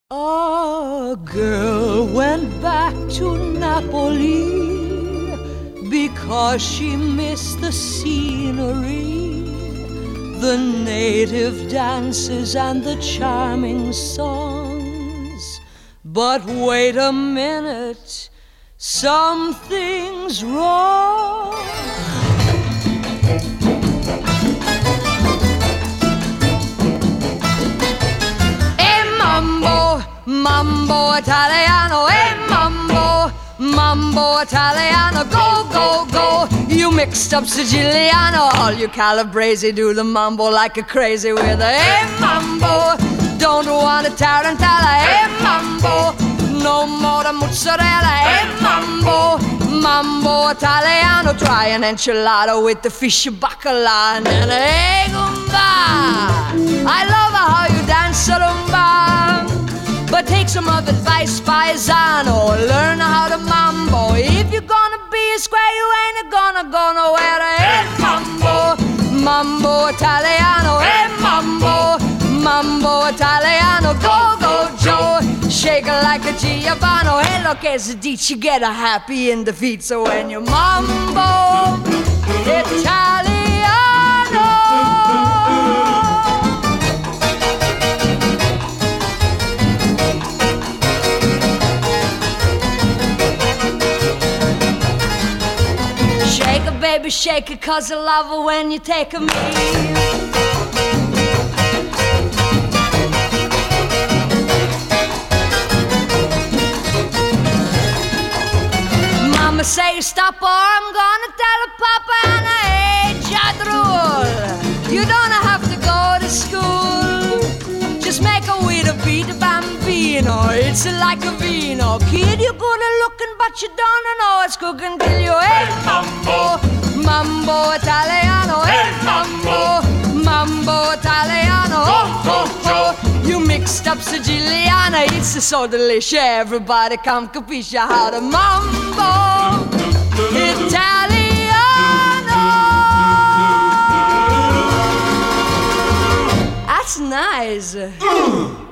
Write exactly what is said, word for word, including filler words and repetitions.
A girl went back to Napoli because she missed the scenery, the native dances and the charming songs. But wait a minute, something's wrong. Mambo Italiano, hey mambo, mambo Italiano, go, go, go. You mixed up Siciliano, all you Calabrese do the mambo like a crazy with a hey mambo. Don't want a tarantella, hey mambo. No more the mozzarella, hey mambo. Mambo Italiano, try an enchilada with the fish bacala and then hey gumba. I love how you dance rumba. But take some of advice, paisano. Learn how to mambo. If you're gonna be a square, you ain't gonna go nowhere. Hey, mambo, mambo Italiano. Hey, mambo, mambo Italiano. Go, go, Joe. Shake it like a Giovanni. Hey, look, as a ditch, you get a happy in the feet. So when you mambo Italiano. Shake it, baby, shake it, cause I love it when you take a me. Mama say stop or I'm gonna tell her Papa and I hate Jadrul. You don't have to go to school, just make a way to beat the bambino. It's like a vino. Kid, you're good at looking, but you don't know it's cooking till you hey mambo, mambo Italiano. Hey mambo, mambo Italiano. Oh, oh, oh. You mixed up Siciliana. It's so delicious. Everybody come capisce how to mambo Italiano. That's nice.